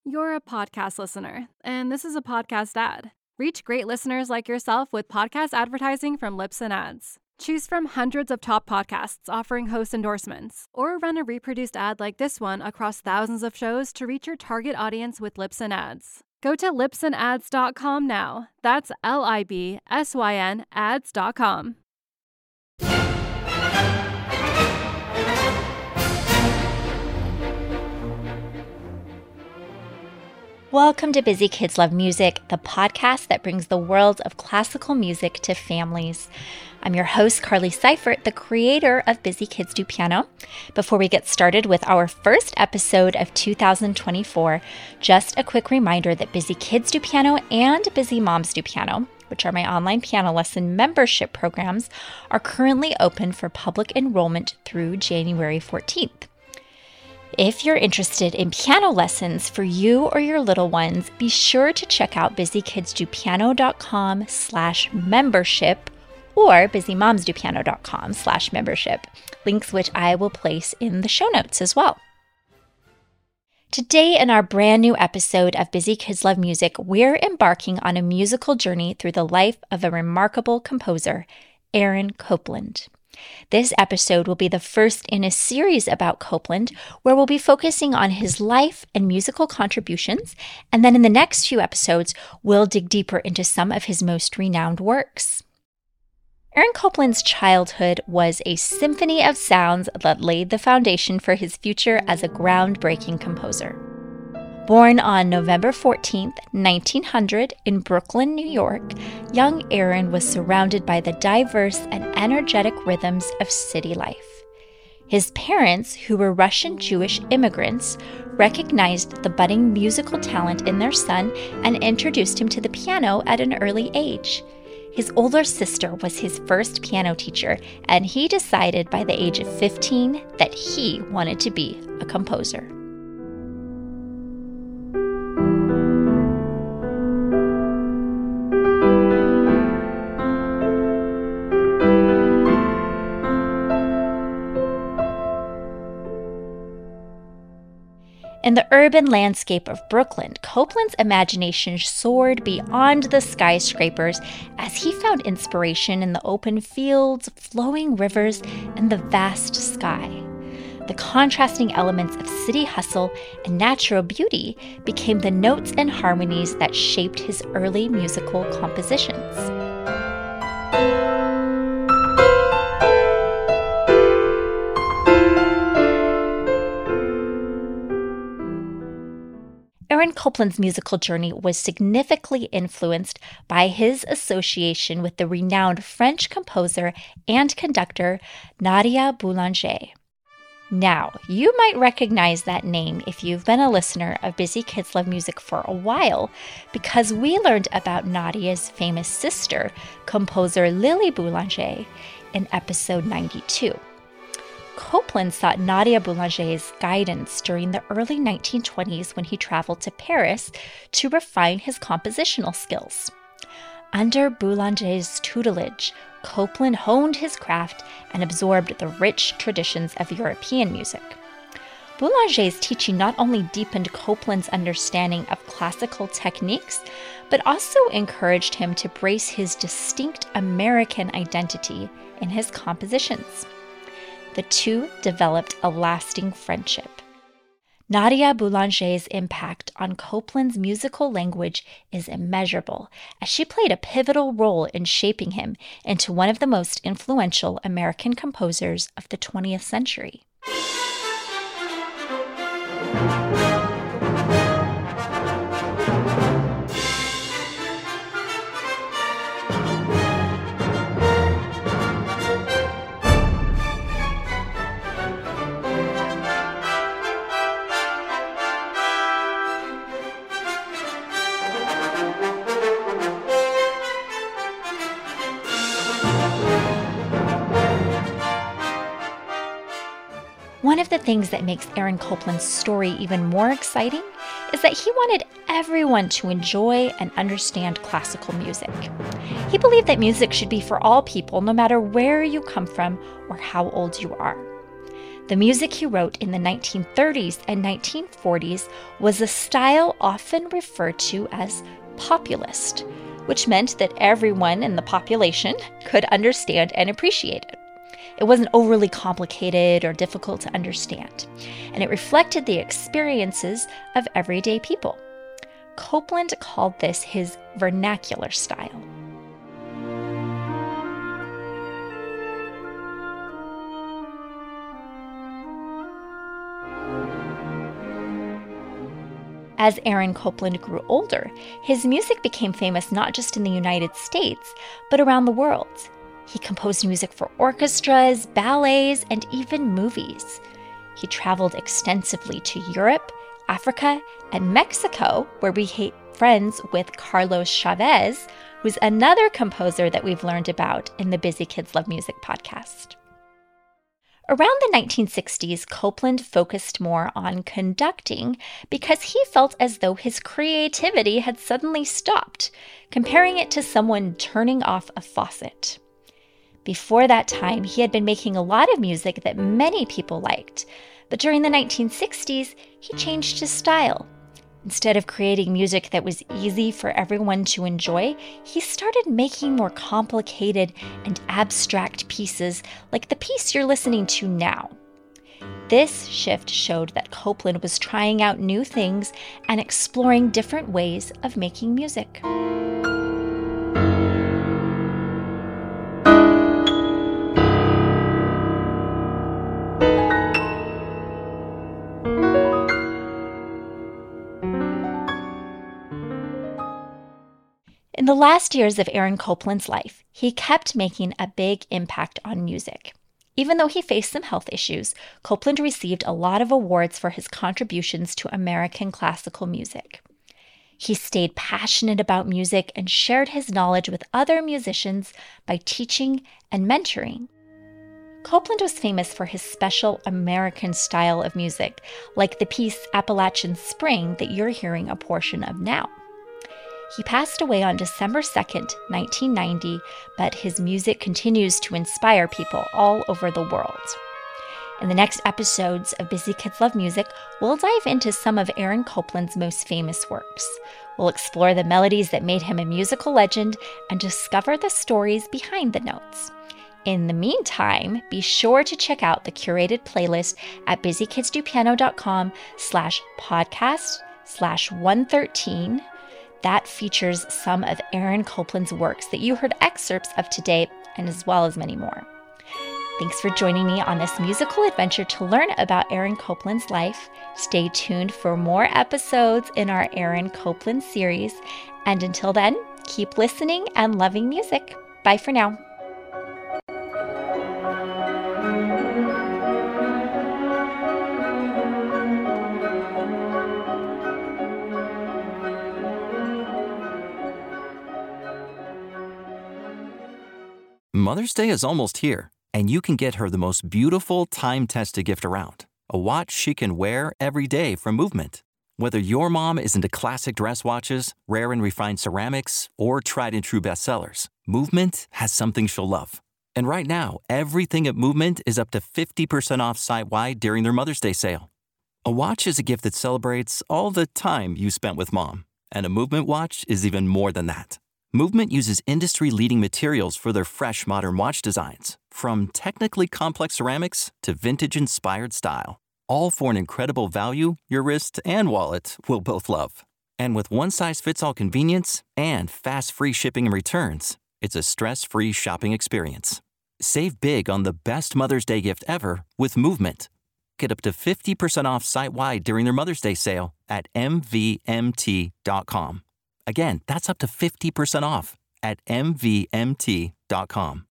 You're a podcast listener, and this is a podcast ad. Reach great listeners like yourself with podcast advertising from Libsyn Ads. Choose from hundreds of top podcasts offering host endorsements, or run a reproduced ad like this one across thousands of shows to reach your target audience with Libsyn Ads. Go to libsynads.com now. That's LIBSYN ads.com. Welcome to Busy Kids Love Music, the podcast that brings the world of classical music to families. I'm your host, Carly Seifert, the creator of Busy Kids Do Piano. Before we get started with our first episode of 2024, just a quick reminder that Busy Kids Do Piano and Busy Moms Do Piano, which are my online piano lesson membership programs, are currently open for public enrollment through January 14th. If you're interested in piano lessons for you or your little ones, be sure to check out busykidstopiano.com/membership or busymomsdopiano.com/membership, links which I will place in the show notes as well. Today in our brand new episode of Busy Kids Love Music, we're embarking on a musical journey through the life of a remarkable composer, Aaron Copland. This episode will be the first in a series about Copland, where we'll be focusing on his life and musical contributions, and then in the next few episodes, we'll dig deeper into some of his most renowned works. Aaron Copland's childhood was a symphony of sounds that laid the foundation for his future as a groundbreaking composer. Born on November 14, 1900, in Brooklyn, New York, young Aaron was surrounded by the diverse and energetic rhythms of city life. His parents, who were Russian Jewish immigrants, recognized the budding musical talent in their son and introduced him to the piano at an early age. His older sister was his first piano teacher, and he decided by the age of 15 that he wanted to be a composer. In the urban landscape of Brooklyn, Copland's imagination soared beyond the skyscrapers as he found inspiration in the open fields, flowing rivers, and the vast sky. The contrasting elements of city hustle and natural beauty became the notes and harmonies that shaped his early musical compositions. Aaron Copland's musical journey was significantly influenced by his association with the renowned French composer and conductor Nadia Boulanger. Now, you might recognize that name if you've been a listener of Busy Kids Love Music for a while, because we learned about Nadia's famous sister, composer Lily Boulanger, in episode 92. Copland sought Nadia Boulanger's guidance during the early 1920s when he traveled to Paris to refine his compositional skills. Under Boulanger's tutelage, Copland honed his craft and absorbed the rich traditions of European music. Boulanger's teaching not only deepened Copland's understanding of classical techniques, but also encouraged him to brace his distinct American identity in his compositions. The two developed a lasting friendship. Nadia Boulanger's impact on Copland's musical language is immeasurable, as she played a pivotal role in shaping him into one of the most influential American composers of the 20th century. One of the things that makes Aaron Copland's story even more exciting is that he wanted everyone to enjoy and understand classical music. He believed that music should be for all people, no matter where you come from or how old you are. The music he wrote in the 1930s and 1940s was a style often referred to as populist, which meant that everyone in the population could understand and appreciate it. It wasn't overly complicated or difficult to understand, and it reflected the experiences of everyday people. Copland called this his vernacular style. As Aaron Copland grew older, his music became famous not just in the United States, but around the world. He composed music for orchestras, ballets, and even movies. He traveled extensively to Europe, Africa, and Mexico, where we became friends with Carlos Chavez, who's another composer that we've learned about in the Busy Kids Love Music podcast. Around the 1960s, Copland focused more on conducting because he felt as though his creativity had suddenly stopped, comparing it to someone turning off a faucet. Before that time, he had been making a lot of music that many people liked, but during the 1960s, he changed his style. Instead of creating music that was easy for everyone to enjoy, he started making more complicated and abstract pieces like the piece you're listening to now. This shift showed that Copland was trying out new things and exploring different ways of making music. In the last years of Aaron Copland's life, he kept making a big impact on music. Even though he faced some health issues, Copland received a lot of awards for his contributions to American classical music. He stayed passionate about music and shared his knowledge with other musicians by teaching and mentoring. Copland was famous for his special American style of music, like the piece Appalachian Spring that you're hearing a portion of now. He passed away on December 2nd, 1990, but his music continues to inspire people all over the world. In the next episodes of Busy Kids Love Music, we'll dive into some of Aaron Copland's most famous works. We'll explore the melodies that made him a musical legend and discover the stories behind the notes. In the meantime, be sure to check out the curated playlist at busykidspiano.com/podcast/113. That features some of Aaron Copland's works that you heard excerpts of today, and as well as many more. Thanks for joining me on this musical adventure to learn about Aaron Copland's life. Stay tuned for more episodes in our Aaron Copland series. And until then, keep listening and loving music. Bye for now. Mother's Day is almost here, and you can get her the most beautiful time-tested gift around, a watch she can wear every day from Movement. Whether your mom is into classic dress watches, rare and refined ceramics, or tried-and-true bestsellers, Movement has something she'll love. And right now, everything at Movement is up to 50% off site-wide during their Mother's Day sale. A watch is a gift that celebrates all the time you spent with mom, and a Movement watch is even more than that. Movement uses industry-leading materials for their fresh modern watch designs, from technically complex ceramics to vintage-inspired style, all for an incredible value your wrist and wallet will both love. And with one-size-fits-all convenience and fast free shipping and returns, it's a stress-free shopping experience. Save big on the best Mother's Day gift ever with Movement. Get up to 50% off site-wide during their Mother's Day sale at mvmt.com. Again, that's up to 50% off at mvmt.com.